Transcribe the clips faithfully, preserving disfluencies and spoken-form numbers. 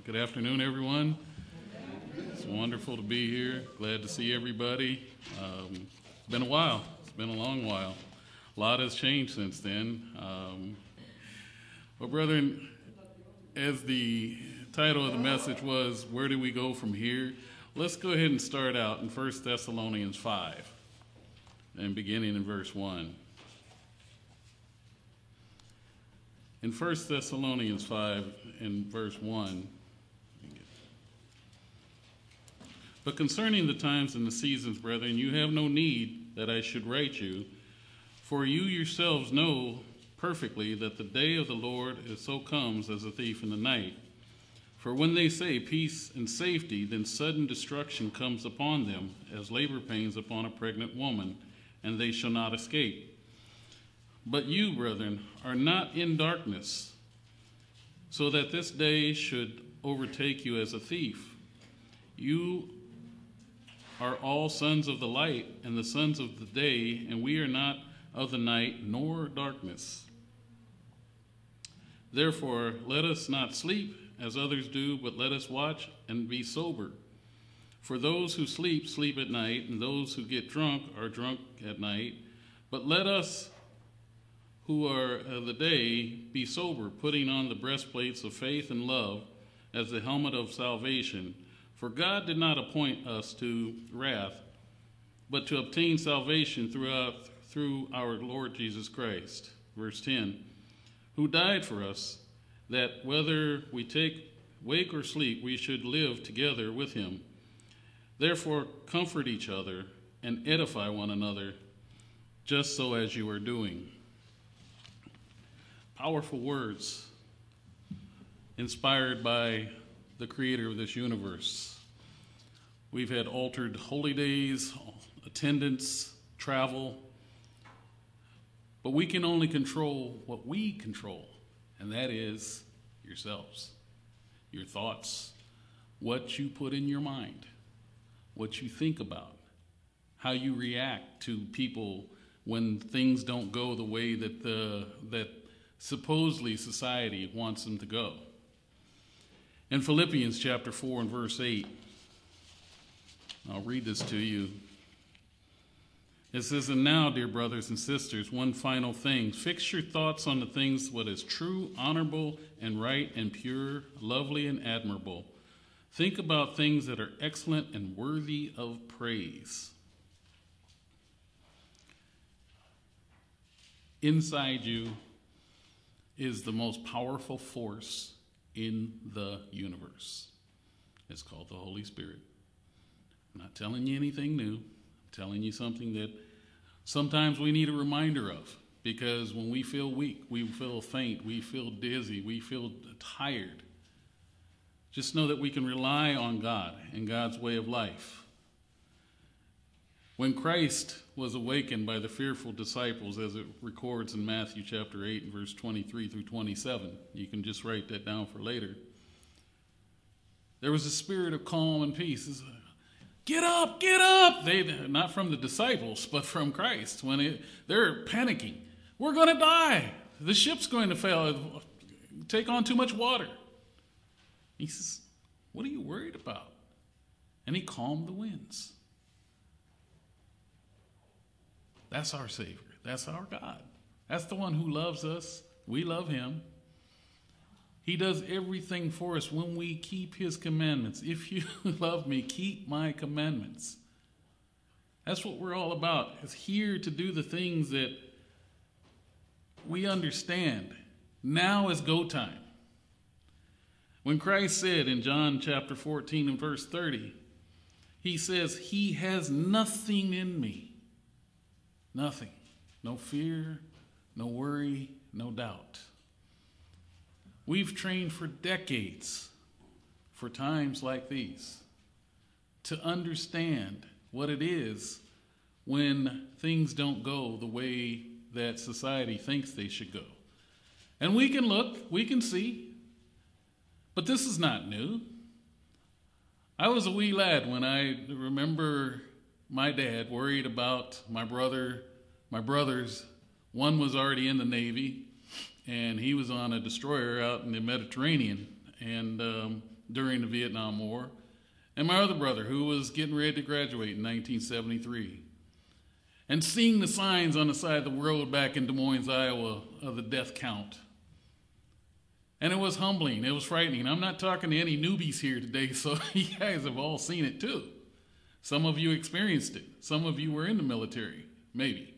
Good afternoon, everyone. It's wonderful to be here. Glad to see everybody. Um, it's been a while. It's been a long while. A lot has changed since then. Um, well, brethren, as the title of the message was, where do we go from here? Let's go ahead and start out in First Thessalonians five, and beginning in verse one. In First Thessalonians five, in verse one, but concerning the times and the seasons, brethren, you have no need that I should write you, for you yourselves know perfectly that the day of the Lord is so comes as a thief in the night. For when they say peace and safety, then sudden destruction comes upon them, as labor pains upon a pregnant woman, and they shall not escape. But you, brethren, are not in darkness, so that this day should overtake you as a thief. You are all sons of the light and the sons of the day, and we are not of the night nor darkness. Therefore, let us not sleep as others do, but let us watch and be sober. For those who sleep, sleep at night, and those who get drunk are drunk at night. But let us who are of the day be sober, putting on the breastplates of faith and love as the helmet of salvation. For God did not appoint us to wrath, but to obtain salvation throughout, through our Lord Jesus Christ. Verse ten, who died for us, that whether we take wake or sleep, we should live together with him. Therefore, comfort each other and edify one another, just so as you are doing. Powerful words inspired by the creator of this universe. We've had altered holy days, attendance, travel, but we can only control what we control, and that is yourselves, your thoughts, what you put in your mind, what you think about, how you react to people when things don't go the way that the that supposedly society wants them to go. In Philippians chapter four and verse eight, I'll read this to you. It says, and now, dear brothers and sisters, one final thing. Fix your thoughts on the things what is true, honorable, and right, and pure, lovely, and admirable. Think about things that are excellent and worthy of praise. Inside you is the most powerful force in the universe. It's called the Holy Spirit. I'm not telling you anything new. I'm telling you something that sometimes we need a reminder of, because when we feel weak, we feel faint, we feel dizzy, we feel tired, just know that we can rely on God and God's way of life. When Christ was awakened by the fearful disciples, as it records in Matthew chapter eight and verse twenty-three through twenty-seven, you can just write that down for later. There was a spirit of calm and peace. It's, get up, get up! They, not from the disciples, but from Christ. When it, they're panicking, we're going to die. The ship's going to fail. Take on too much water. He says, what are you worried about? And he calmed the winds. That's our Savior. That's our God. That's the one who loves us. We love him. He does everything for us when we keep his commandments. If you love me, keep my commandments. That's what we're all about. It's here to do the things that we understand. Now is go time. When Christ said in John chapter fourteen and verse thirty, he says, he has nothing in me. Nothing. No fear, no worry, no doubt. We've trained for decades for times like these to understand what it is when things don't go the way that society thinks they should go. And we can look, we can see, but this is not new. I was a wee lad when I remember my dad worried about my brother, my brothers. One was already in the Navy, and he was on a destroyer out in the Mediterranean. And um, during the Vietnam War, and my other brother who was getting ready to graduate in nineteen seventy-three. And seeing the signs on the side of the road back in Des Moines, Iowa, of the death count. And it was humbling. It was frightening. I'm not talking to any newbies here today, so you guys have all seen it too. Some of you experienced it. Some of you were in the military, maybe.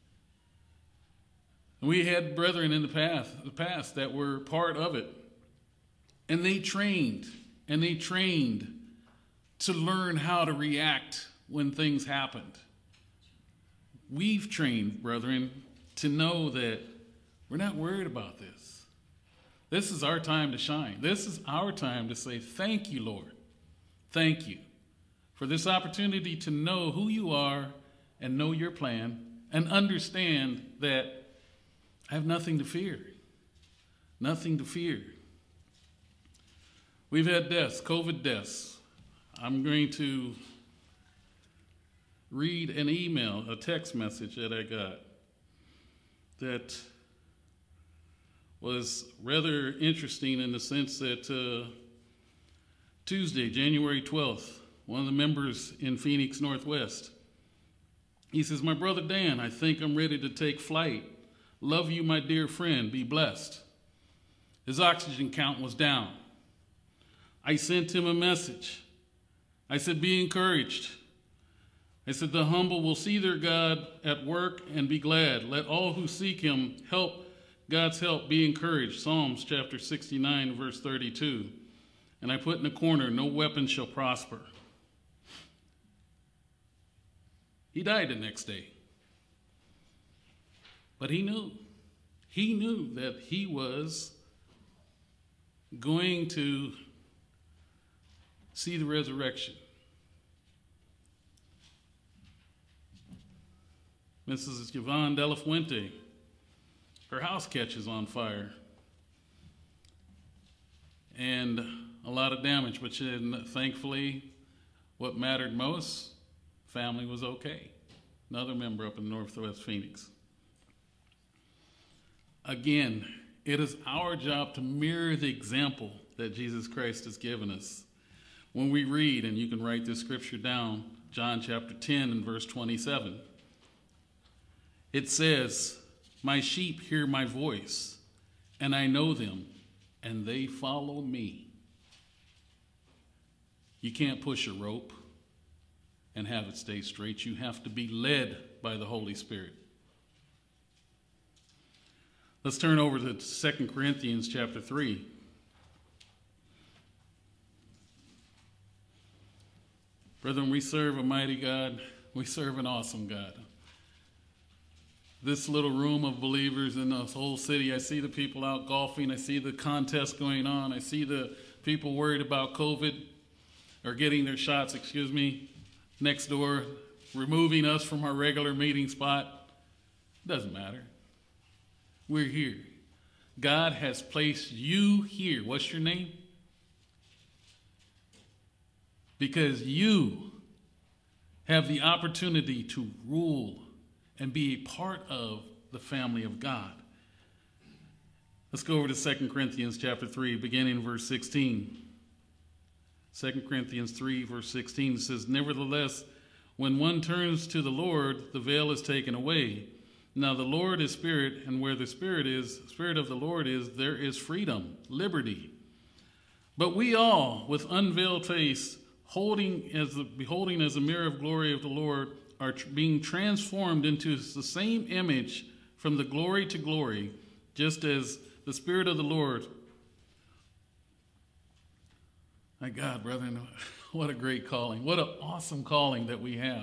We had brethren in the past, the past that were part of it. And they trained, and they trained to learn how to react when things happened. We've trained, brethren, to know that we're not worried about this. This is our time to shine. This is our time to say, thank you, Lord. Thank you for this opportunity to know who you are and know your plan and understand that I have nothing to fear. Nothing to fear. We've had deaths, COVID deaths. I'm going to read an email, a text message that I got that was rather interesting in the sense that uh, Tuesday, January twelfth, one of the members in Phoenix Northwest, he says, my brother Dan, I think I'm ready to take flight. Love you, my dear friend. Be blessed. His oxygen count was down. I sent him a message. I said, be encouraged. I said, the humble will see their God at work and be glad. Let all who seek him help, God's help, be encouraged. Psalms chapter sixty-nine, verse thirty-two. And I put in the corner, no weapon shall prosper. He died the next day. But he knew. He knew that he was going to see the resurrection. Missus Yvonne De La Fuente, her house catches on fire. And a lot of damage, but she, thankfully, what mattered most, family was okay. Another member up in Northwest Phoenix. Again, it is our job to mirror the example that Jesus Christ has given us. When we read, and you can write this scripture down, John chapter ten and verse twenty-seven. It says, my sheep hear my voice, and I know them, and they follow me. You can't push a rope and have it stay straight. You have to be led by the Holy Spirit. Let's turn over to Second Corinthians chapter three. Brethren, we serve a mighty God. We serve an awesome God. This little room of believers in this whole city, I see the people out golfing. I see the contest going on. I see the people worried about COVID or getting their shots, excuse me, next door, removing us from our regular meeting spot. Doesn't matter. We're here. God has placed you here. What's your name? Because you have the opportunity to rule and be a part of the family of God. Let's go over to Second Corinthians chapter three, beginning in verse sixteen. Second Corinthians three, verse sixteen says, nevertheless, when one turns to the Lord, the veil is taken away. Now the Lord is spirit, and where the spirit is, spirit of the Lord is, there is freedom, liberty. But we all, with unveiled face, holding as the, beholding as a mirror of glory of the Lord, are tr- being transformed into the same image from the glory to glory, just as the Spirit of the Lord. My God, brethren, what a great calling. What an awesome calling that we have.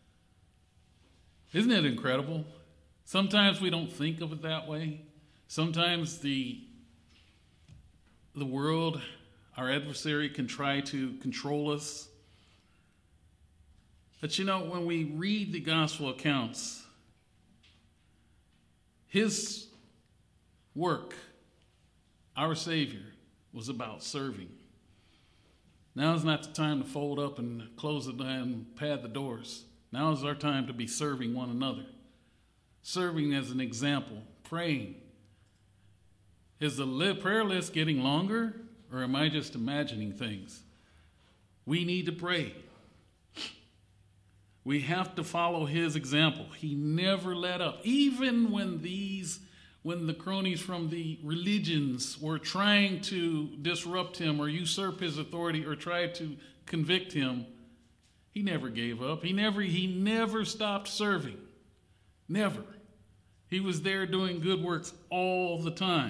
Isn't it incredible? Sometimes we don't think of it that way. Sometimes the, the world, our adversary, can try to control us. But you know, when we read the gospel accounts, his work, our Savior, was about serving. Now is not the time to fold up and close it and pad the doors. Now is our time to be serving one another. Serving as an example, praying. Is the prayer list getting longer Or am I just imagining things? We need to pray. We have to follow his example. He never let up. Even when these, when the cronies from the religions were trying to disrupt him or usurp his authority or try to convict him, he never gave up. He never, he never stopped serving. Never. He was there doing good works all the time.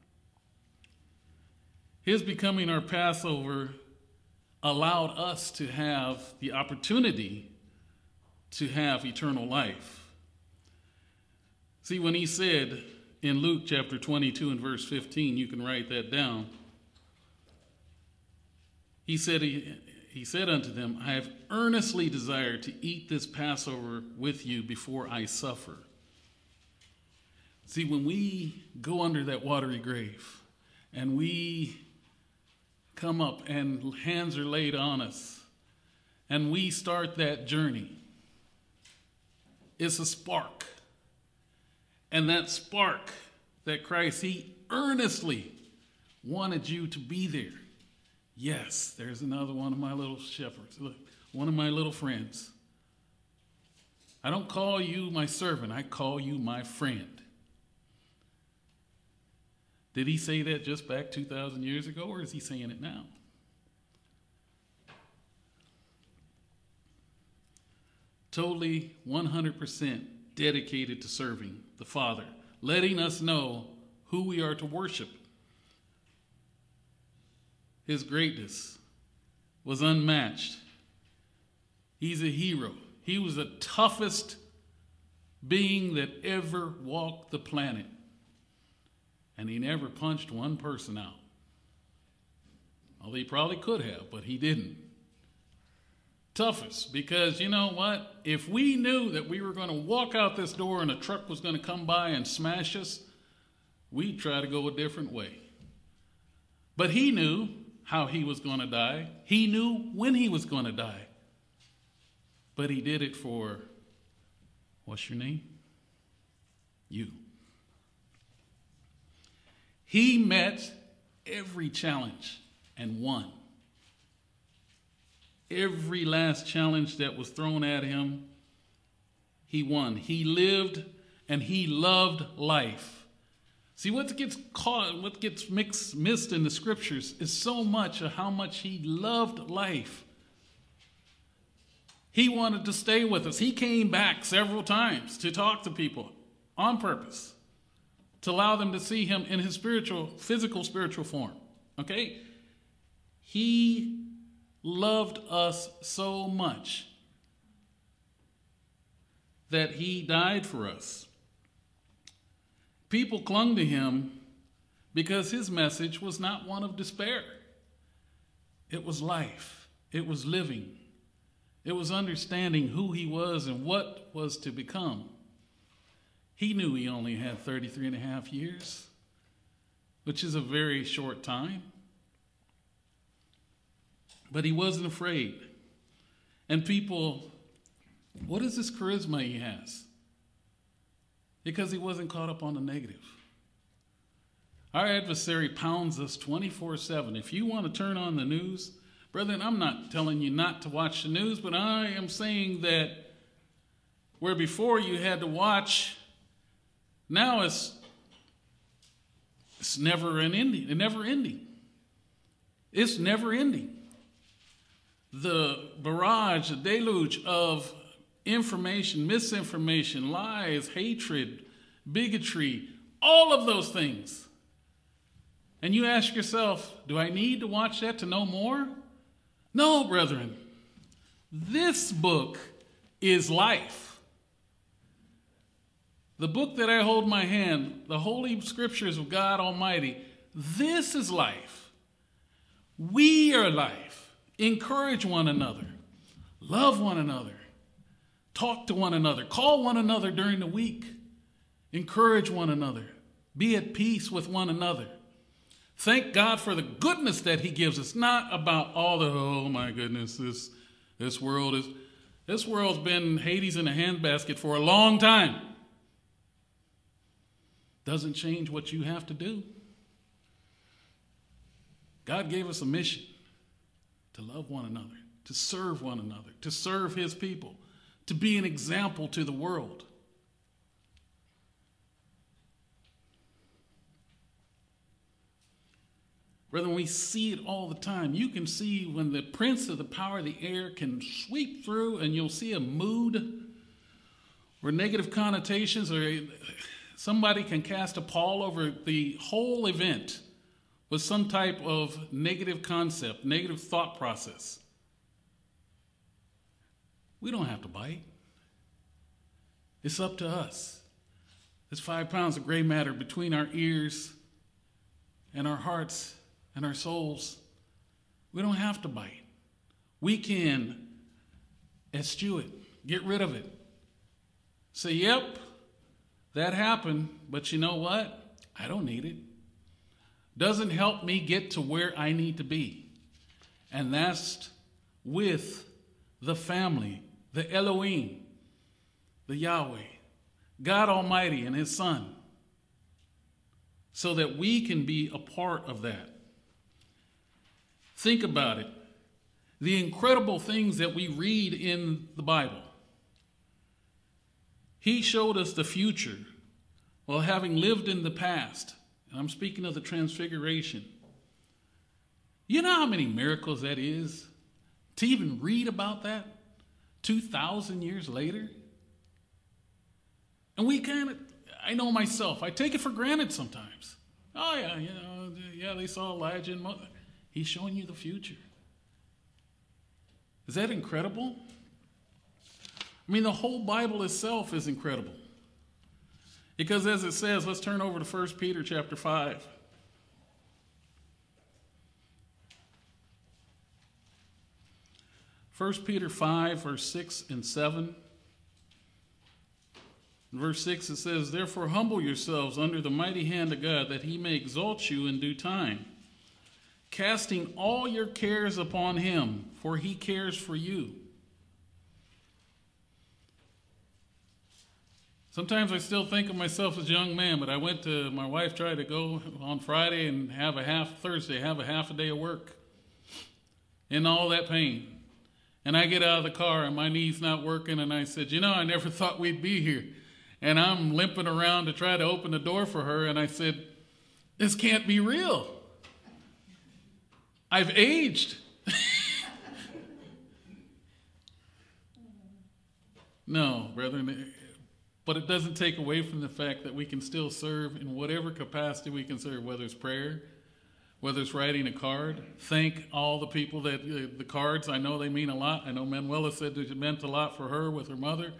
His becoming our Passover allowed us to have the opportunity to have eternal life. See, when he said in Luke chapter twenty-two and verse fifteen, you can write that down. He said, he, he said unto them, I have earnestly desired to eat this Passover with you before I suffer. See, when we go under that watery grave and we come up and hands are laid on us and we start that journey, it's a spark. And that spark that Christ, he earnestly wanted you to be there. Yes, there's another one of my little shepherds. Look, one of my little friends. I don't call you my servant. I call you my friend. Did he say that just back two thousand years ago, or is he saying it now? Totally one hundred percent dedicated to serving the Father, letting us know who we are to worship. His greatness was unmatched. He's a hero. He was the toughest being that ever walked the planet. And he never punched one person out. Well, he probably could have, but he didn't. Toughest, because you know what? If we knew that we were going to walk out this door and a truck was going to come by and smash us, we'd try to go a different way. But he knew how he was going to die. He knew when he was going to die. But he did it for, what's your name? You. He met every challenge and won. Every last challenge that was thrown at him, he won. He lived and he loved life. See, what gets caught, what gets mixed, missed in the scriptures is so much of how much he loved life. He wanted to stay with us. He came back several times to talk to people on purpose, to allow them to see him in his spiritual, physical spiritual form. Okay? He loved us so much that he died for us. People clung to him because his message was not one of despair. It was life. It was living. It was understanding who he was and what was to become. He knew he only had thirty-three and a half years, which is a very short time. But he wasn't afraid. And people, what is this charisma he has? Because he wasn't caught up on the negative. Our adversary pounds us twenty-four seven. If you want to turn on the news, brethren, I'm not telling you not to watch the news, but I am saying that where before you had to watch, now it's, it's never an ending. It's never ending. It's never ending. The barrage, the deluge of information, misinformation, lies, hatred, bigotry, all of those things. And you ask yourself, do I need to watch that to know more? No, brethren. This book is life. The book that I hold in my hand, the Holy Scriptures of God Almighty, this is life. We are life. Encourage one another. Love one another. Talk to one another. Call one another during the week. Encourage one another. Be at peace with one another. Thank God for the goodness that he gives us. Not about all the, oh my goodness, this, this world is, this world's been Hades in a handbasket for a long time. Doesn't change what you have to do. God gave us a mission to love one another, to serve one another, to serve his people, to be an example to the world. Brethren, we see it all the time. You can see when the prince of the power of the air can sweep through, and you'll see a mood or negative connotations, or somebody can cast a pall over the whole event with some type of negative concept, negative thought process. We don't have to bite. It's up to us. There's five pounds of gray matter between our ears and our hearts and our souls. We don't have to bite. We can eschew it, get rid of it. Say, yep, that happened, but you know what? I don't need it. Doesn't help me get to where I need to be. And that's with the family, the Elohim, the Yahweh, God Almighty and his Son, so that we can be a part of that. Think about it. The incredible things that we read in the Bible. He showed us the future while having lived in the past. And I'm speaking of the transfiguration. You know how many miracles that is? To even read about that two thousand years later? And we kind of, I know myself, I take it for granted sometimes. Oh yeah, you know, yeah, they saw Elijah and Moses. He's showing you the future. Is that incredible? I mean, the whole Bible itself is incredible. Because as it says, let's turn over to First Peter chapter five. First Peter five, verse six and seven. In verse six it says, "Therefore humble yourselves under the mighty hand of God, that he may exalt you in due time, casting all your cares upon him, for he cares for you." Sometimes I still think of myself as a young man, but I went to, my wife tried to go on Friday and have a half, Thursday, have a half a day of work in all that pain. And I get out of the car and my knee's not working, and I said, you know, I never thought we'd be here. And I'm limping around to try to open the door for her, and I said, this can't be real. I've aged. No, brethren, but it doesn't take away from the fact that we can still serve in whatever capacity we can serve, whether it's prayer, whether it's writing a card. Thank all the people that, uh, the cards, I know they mean a lot. I know Manuela said it meant a lot for her with her mother.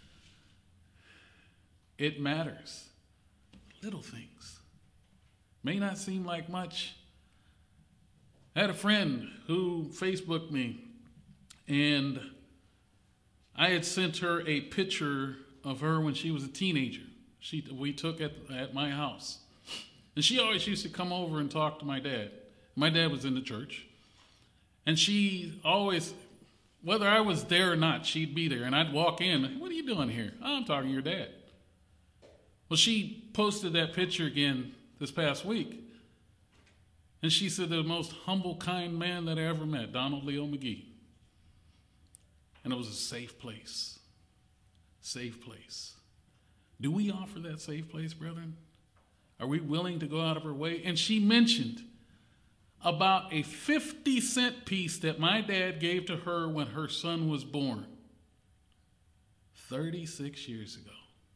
It matters. Little things. May not seem like much. I had a friend who Facebooked me, and I had sent her a picture of her when she was a teenager. She we took at at my house. And she always used to come over and talk to my dad. My dad was in the church. And she always, whether I was there or not, she'd be there. And I'd walk in, what are you doing here? Oh, I'm talking to your dad. Well, she posted that picture again this past week. And she said, the most humble, kind man that I ever met, Donald Leo McGee. And it was a safe place. Safe place. Do we offer that safe place, brethren? Are we willing to go out of our way? And she mentioned about a fifty cent piece that my dad gave to her when her son was born thirty-six years ago.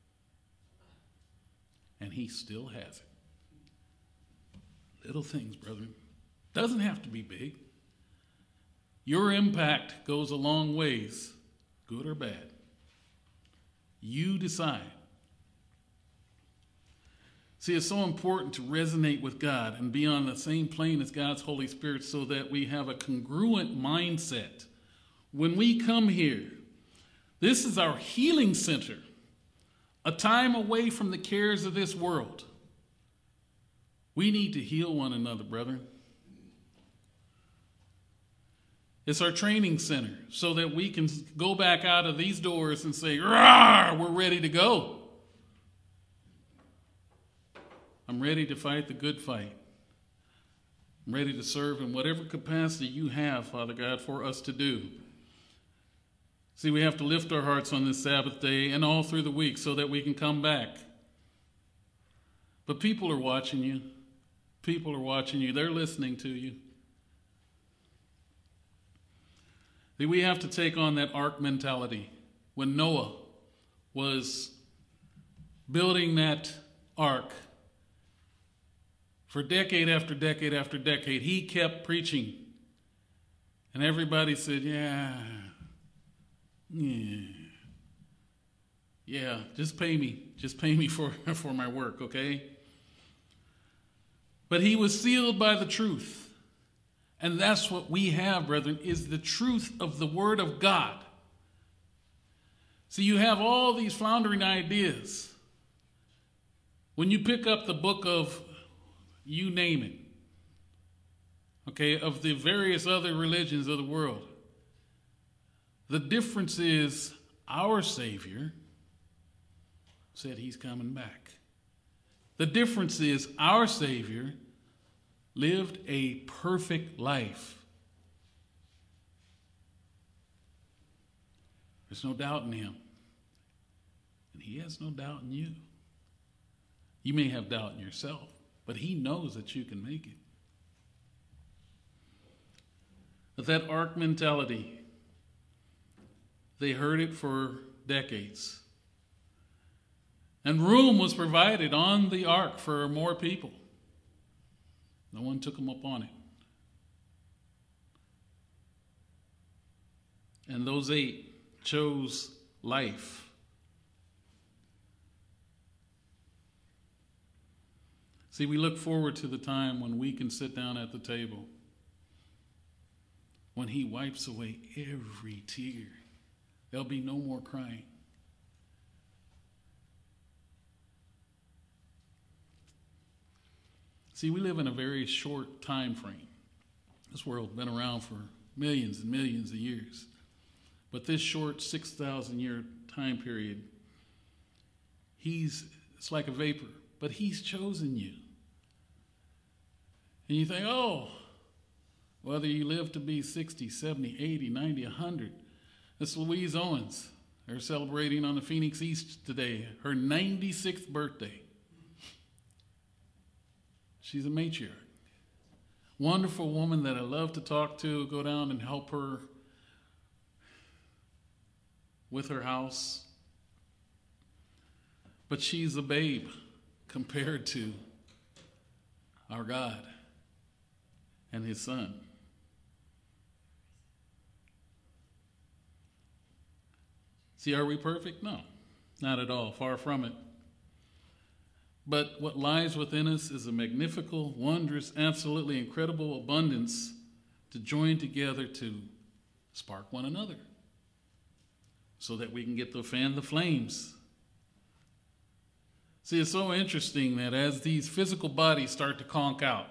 And he still has it. Little things, brethren. Doesn't have to be big. Your impact goes a long ways, good or bad. You decide. See, it's so important to resonate with God and be on the same plane as God's Holy Spirit so that we have a congruent mindset. When we come here, this is our healing center, a time away from the cares of this world. We need to heal one another, brethren. It's our training center so that we can go back out of these doors and say, "Rawr, we're ready to go. I'm ready to fight the good fight. I'm ready to serve in whatever capacity you have, Father God, for us to do. See, we have to lift our hearts on this Sabbath day and all through the week so that we can come back. But people are watching you. People are watching you. They're listening to you. See, we have to take on that ark mentality. When Noah was building that ark, for decade after decade after decade, he kept preaching. And everybody said, yeah, yeah, yeah, just pay me. Just pay me for, for my work, okay? But he was sealed by the truth. And that's what we have, brethren, is the truth of the Word of God. So you have all these floundering ideas. When you pick up the book of, you name it, okay, of the various other religions of the world, the difference is our Savior said he's coming back. The difference is our Savior lived a perfect life. There's no doubt in him. And he has no doubt in you. You may have doubt in yourself, but he knows that you can make it. But that ark mentality, they heard it for decades. And room was provided on the ark for more people. No one took them up on it. And those eight chose life. See, we look forward to the time when we can sit down at the table, when he wipes away every tear. There'll be no more crying. See, we live in a very short time frame. This world's been around for millions and millions of years. But this short six thousand year time period, he's, it's like a vapor, but he's chosen you. And you think, oh, whether you live to be sixty, seventy, eighty, ninety, one hundred. This Louise Owens. They're celebrating on the Phoenix East today, her ninety-sixth birthday. She's a matriarch. Wonderful woman that I love to talk to, go down and help her with her house. But she's a babe compared to our God and his Son. See, are we perfect? No, not at all. Far from it. But what lies within us is a magnificent, wondrous, absolutely incredible abundance to join together to spark one another so that we can get to fan the flames. See, it's so interesting that as these physical bodies start to conk out,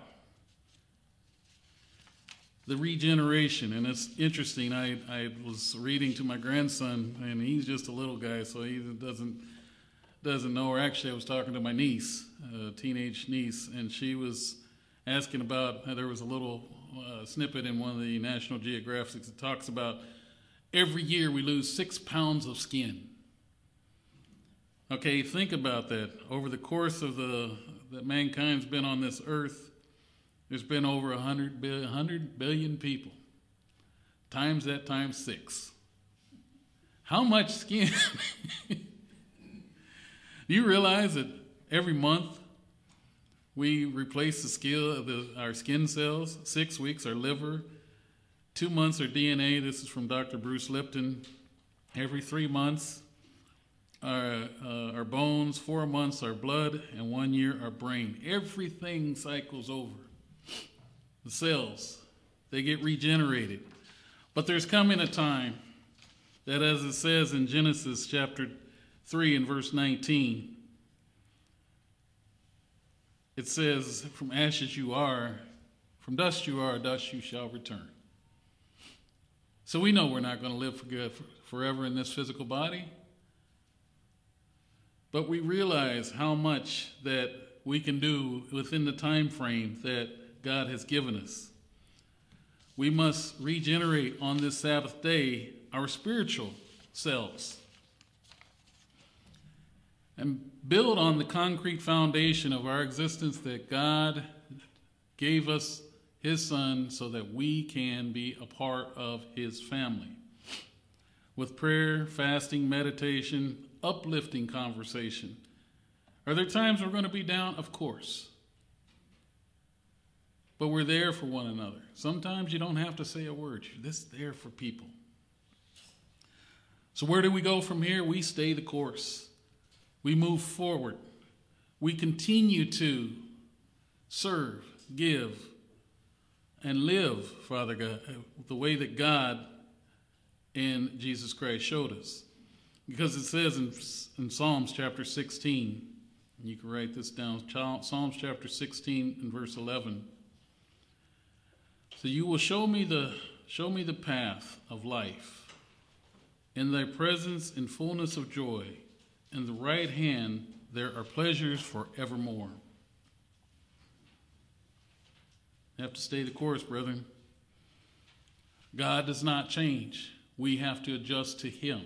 the regeneration, and it's interesting, I, I was reading to my grandson, and he's just a little guy, so he doesn't doesn't know, or actually I was talking to my niece, a teenage niece, and she was asking about, there was a little uh, snippet in one of the National Geographics that talks about every year we lose six pounds of skin. Okay, think about that. Over the course of the, that mankind's been on this earth, there's been over one hundred billion, one hundred billion people. Times that times six. How much skin? Do you realize that every month we replace the skill of the, our skin cells? Six weeks our liver, two months our D N A. This is from Doctor Bruce Lipton. Every three months our, uh, our bones, four months our blood, and one year our brain. Everything cycles over. The cells, they get regenerated. But there's coming a time that, as it says in Genesis chapter three and verse nineteen, it says, from ashes you are, from dust you are, dust you shall return. So we know we're not going to live for good forever in this physical body. But we realize how much that we can do within the time frame that God has given us. We must regenerate on this Sabbath day our spiritual selves and build on the concrete foundation of our existence that God gave us his Son so that we can be a part of his family. With prayer, fasting, meditation, uplifting conversation. Are there times we're going to be down? Of course. But we're there for one another. Sometimes you don't have to say a word. You're just there for people. So where do we go from here? We stay the course. We move forward. We continue to serve, give, and live, Father God, the way that God and Jesus Christ showed us. Because it says in, in Psalms chapter sixteen, and you can write this down, Psalms chapter sixteen and verse eleven. So you will show me the show me the path of life. In thy presence in fullness of joy. In the right hand there are pleasures forevermore. You have to stay the course, brethren. God does not change. We have to adjust to him.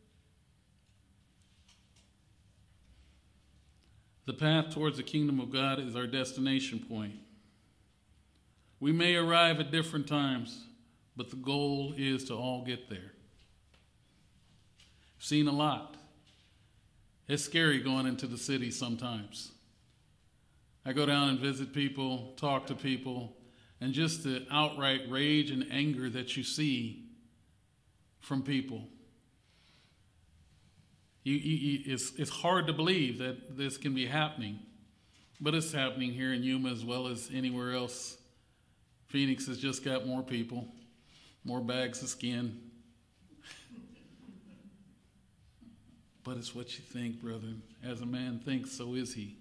The path towards the kingdom of God is our destination point. We may arrive at different times, but the goal is to all get there. I've seen a lot. It's scary going into the city sometimes. I go down and visit people, talk to people, and just the outright rage and anger that you see from people. You, you, you, it's, it's hard to believe that this can be happening, but it's happening here in Yuma as well as anywhere else. Phoenix has just got more people, more bags of skin. But it's what you think, brethren. As a man thinks, so is he.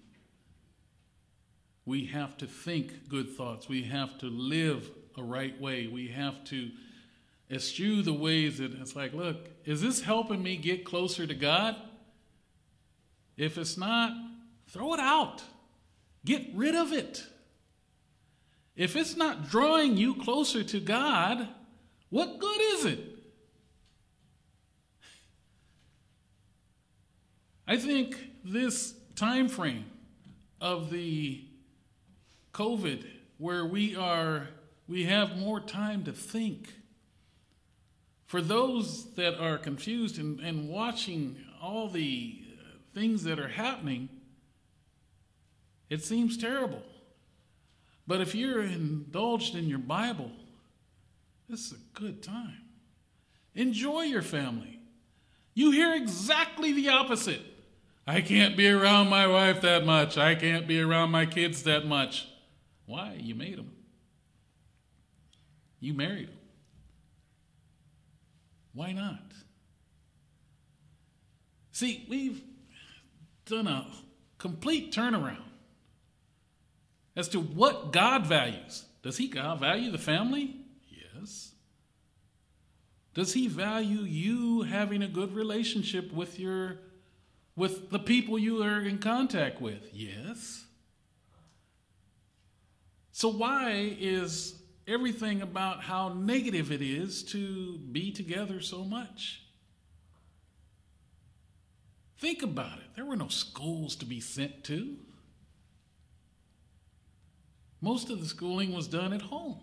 We have to think good thoughts. We have to live a right way. We have to eschew the ways that it's like, look, is this helping me get closer to God? If it's not, throw it out. Get rid of it. If it's not drawing you closer to God, what good is it? I think this time frame of the COVID, where we are, we have more time to think. For those that are confused and, and watching all the things that are happening, it seems terrible. But if you're indulged in your Bible, this is a good time. Enjoy your family. You hear exactly the opposite. I can't be around my wife that much. I can't be around my kids that much. Why? You made them. You married them. Why not? See, we've done a complete turnaround as to what God values. Does he God value the family? Yes. Does he value you having a good relationship with your with the people you are in contact with? Yes. So why is everything about how negative it is to be together so much? Think about it. There were no schools to be sent to. Most of the schooling was done at home.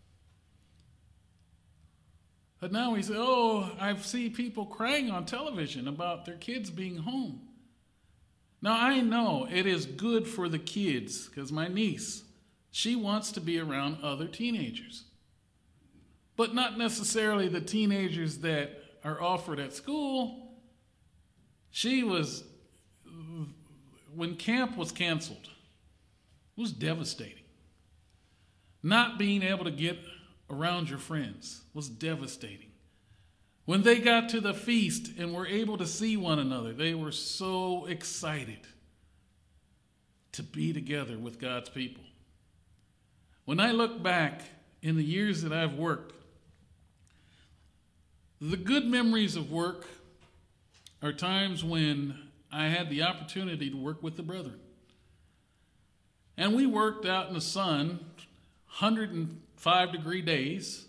But now we say, oh, I see people crying on television about their kids being home. Now, I know it is good for the kids, because my niece, she wants to be around other teenagers. But not necessarily the teenagers that are offered at school. She was, when camp was canceled, it was devastating. Not being able to get around your friends was devastating. When they got to the feast and were able to see one another, they were so excited to be together with God's people. When I look back in the years that I've worked, the good memories of work are times when I had the opportunity to work with the brethren. And we worked out in the sun, hundred five degree days,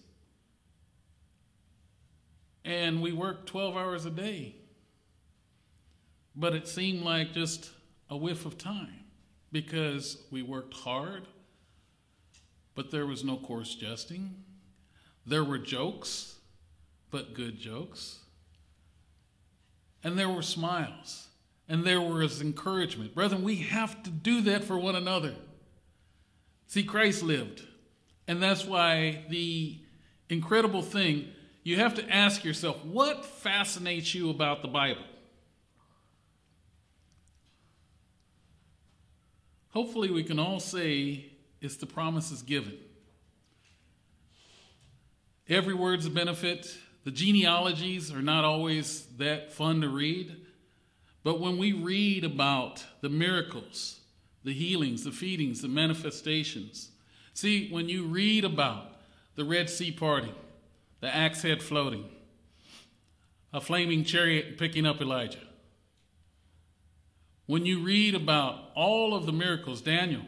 and we worked twelve hours a day. But it seemed like just a whiff of time because we worked hard, but there was no coarse jesting. There were jokes, but good jokes. And there were smiles, and there was encouragement. Brethren, we have to do that for one another. See, Christ lived, and that's why the incredible thing, you have to ask yourself, what fascinates you about the Bible? Hopefully we can all say it's the promises given. Every word's a benefit. The genealogies are not always that fun to read. But when we read about the miracles, the healings, the feedings, the manifestations. See, when you read about the Red Sea parting, the axe head floating, a flaming chariot picking up Elijah. When you read about all of the miracles, Daniel,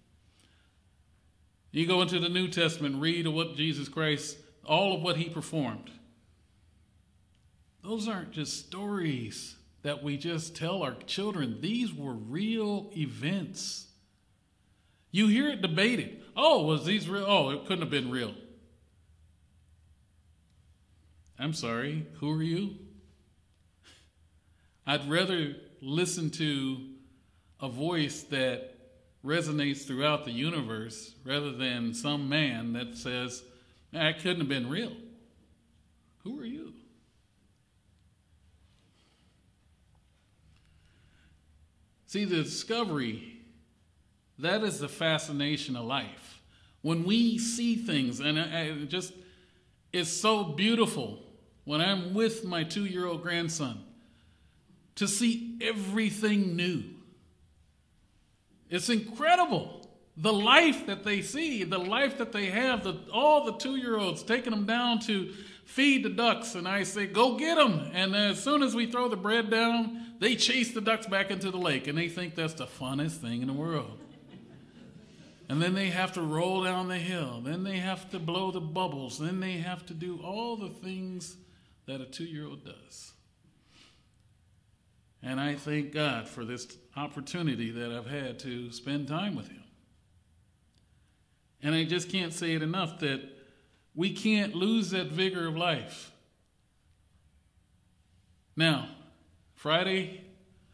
you go into the New Testament, read of what Jesus Christ, all of what he performed. Those aren't just stories that we just tell our children. These were real events. You hear it debated. Oh, was these real? Oh, it couldn't have been real. I'm sorry, who are you? I'd rather listen to a voice that resonates throughout the universe rather than some man that says, that couldn't have been real. Who are you? See, the discovery, that is the fascination of life. When we see things, and I, I just, it's so beautiful when I'm with my two-year-old grandson to see everything new. It's incredible. The life that they see, the life that they have, the, all the two-year-olds taking them down to feed the ducks. And I say, go get them. And as soon as we throw the bread down, they chase the ducks back into the lake. And they think that's the funnest thing in the world. And then they have to roll down the hill. Then they have to blow the bubbles. Then they have to do all the things that a two-year-old does. And I thank God for this opportunity that I've had to spend time with him. And I just can't say it enough that we can't lose that vigor of life. Now, Friday,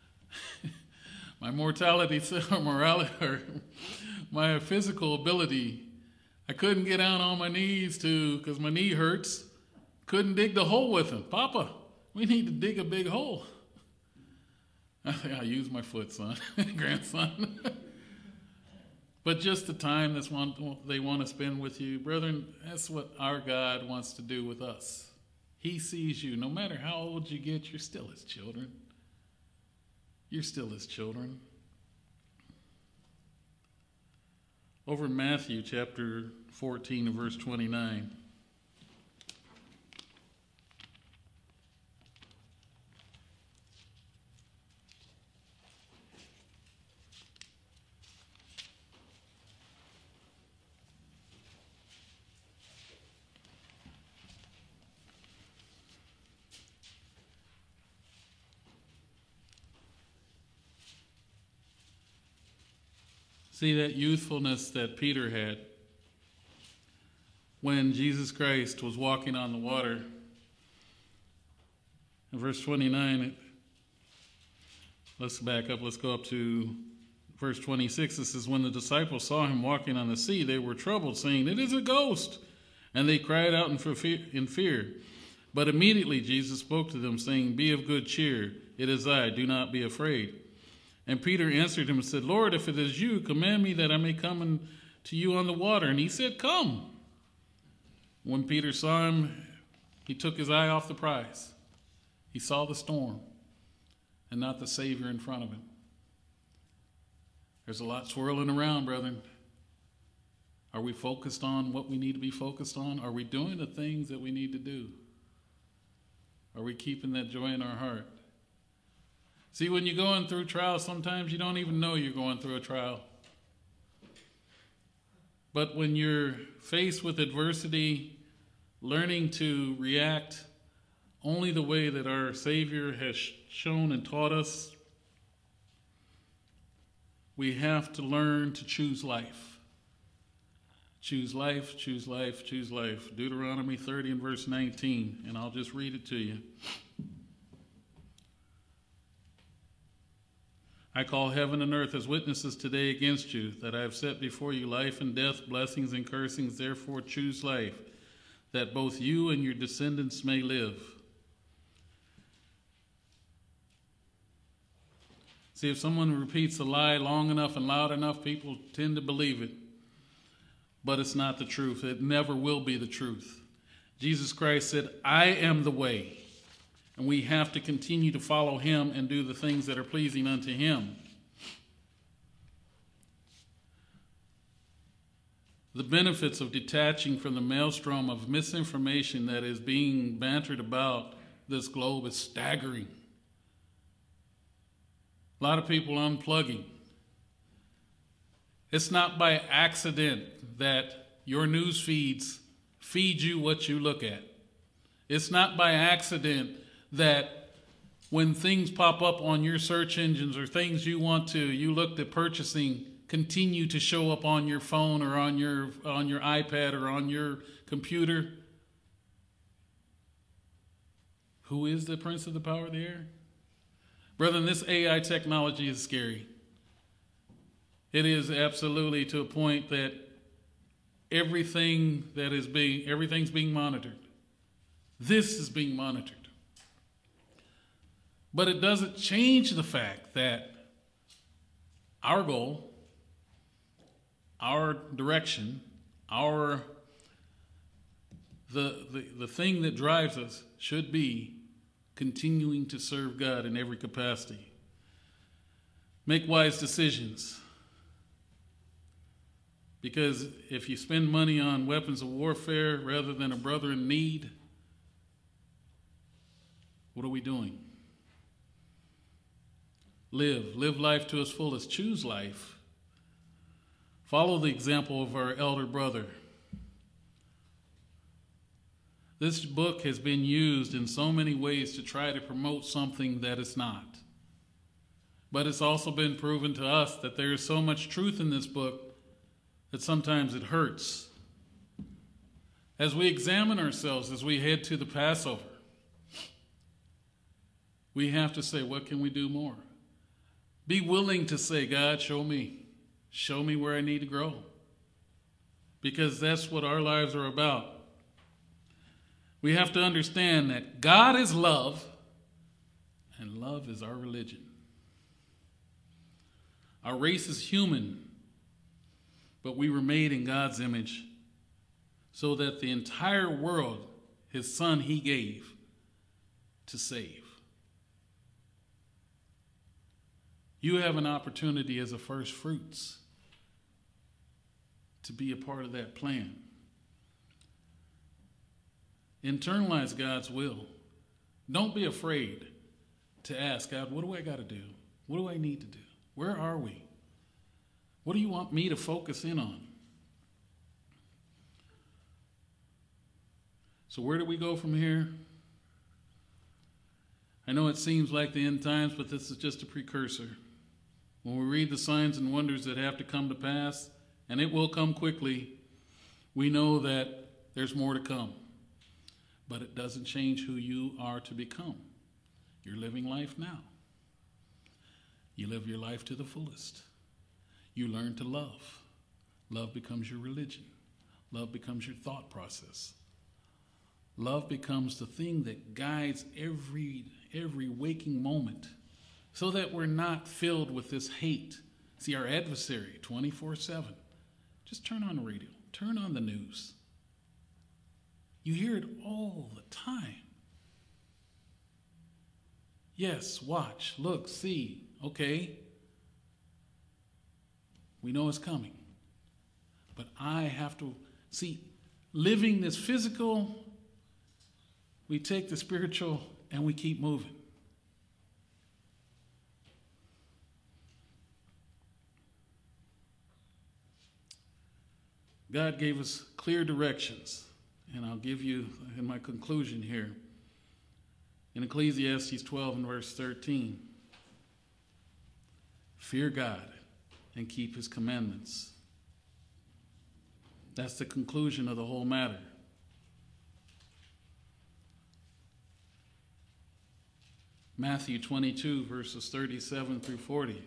my mortality, or morality, or my physical ability, I couldn't get down on my knees to, because my knee hurts, couldn't dig the hole with him. Papa, we need to dig a big hole. I think I'll use my foot, son, grandson. But just the time that's one they want to spend with you. Brethren, that's what our God wants to do with us. He sees you. No matter how old you get, you're still his children. You're still his children. Over in Matthew chapter fourteen and verse twenty-nine. See that youthfulness that Peter had when Jesus Christ was walking on the water. In verse twenty-nine, it, let's back up, let's go up to verse twenty-six. This is when the disciples saw him walking on the sea, they were troubled, saying, "It is a ghost." And they cried out in fear. But immediately Jesus spoke to them, saying, "Be of good cheer, it is I, do not be afraid." And Peter answered him and said, "Lord, if it is you, command me that I may come in to you on the water." And he said, "Come." When Peter saw him, he took his eye off the prize. He saw the storm and not the Savior in front of him. There's a lot swirling around, brethren. Are we focused on what we need to be focused on? Are we doing the things that we need to do? Are we keeping that joy in our heart? See, when you're going through trials, sometimes you don't even know you're going through a trial. But when you're faced with adversity, learning to react only the way that our Savior has shown and taught us, we have to learn to choose life. Choose life, choose life, choose life. Deuteronomy thirty and verse nineteen, and I'll just read it to you. I call heaven and earth as witnesses today against you, that I have set before you life and death, blessings and cursings. Therefore choose life, that both you and your descendants may live. See, if someone repeats a lie long enough and loud enough, people tend to believe it. But it's not the truth. It never will be the truth. Jesus Christ said, I am the way. And we have to continue to follow him and do the things that are pleasing unto him. The benefits of detaching from the maelstrom of misinformation that is being bantered about this globe is staggering. A lot of people unplugging. It's not by accident that your news feeds feed you what you look at. It's not by accident that when things pop up on your search engines or things you want to, you looked at purchasing, continue to show up on your phone or on your on your iPad or on your computer. Who is the prince of the power of the air? Brethren, this A I technology is scary. It is absolutely to a point that everything that is being, everything's being monitored. This is being monitored. But it doesn't change the fact that our goal, our direction, our the, the, the thing that drives us should be continuing to serve God in every capacity. Make wise decisions. Because if you spend money on weapons of warfare rather than a brother in need, what are we doing? Live. Live life to its fullest. Choose life. Follow the example of our elder brother. This book has been used in so many ways to try to promote something that it's not. But it's also been proven to us that there is so much truth in this book that sometimes it hurts. As we examine ourselves as we head to the Passover, we have to say, what can we do more? Be willing to say, God, show me. Show me where I need to grow. Because that's what our lives are about. We have to understand that God is love, and love is our religion. Our race is human, but we were made in God's image so that the entire world, his son, he gave to save. You have an opportunity as a first fruits to be a part of that plan. Internalize God's will. Don't be afraid to ask God, what do I got to do? What do I need to do? Where are we? What do you want me to focus in on? So where do we go from here? I know it seems like the end times, but this is just a precursor. When we read the signs and wonders that have to come to pass, and it will come quickly, we know that there's more to come. But it doesn't change who you are to become. You're living life now. You live your life to the fullest. You learn to love. Love becomes your religion. Love becomes your thought process. Love becomes the thing that guides every, every waking moment so that we're not filled with this hate. See, our adversary, twenty-four seven. Just turn on the radio. Turn on the news. You hear it all the time. Yes, watch, look, see. Okay. We know it's coming. But I have to, see, living this physical, we take the spiritual and we keep moving. God gave us clear directions, and I'll give you in my conclusion here. In Ecclesiastes twelve and verse thirteen, fear God and keep his commandments. That's the conclusion of the whole matter. Matthew twenty-two, verses thirty-seven through forty.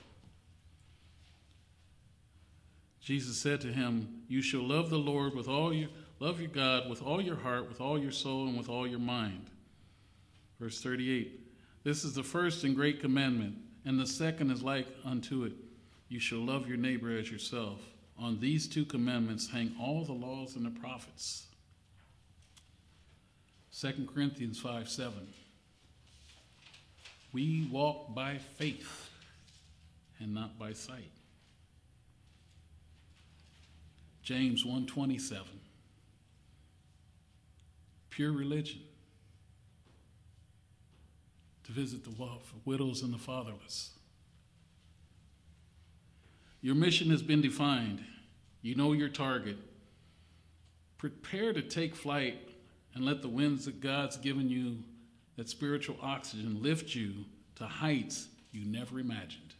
Jesus said to him, you shall love the Lord with all your, love your God with all your heart, with all your soul, and with all your mind. Verse thirty-eight, this is the first and great commandment, and the second is like unto it. You shall love your neighbor as yourself. On these two commandments hang all the laws and the prophets. Second Corinthians five seven. We walk by faith and not by sight. James one twenty-seven. Pure religion. To visit the widows and the fatherless. Your mission has been defined. You know your target. Prepare to take flight and let the winds that God's given you, that spiritual oxygen, lift you to heights you never imagined.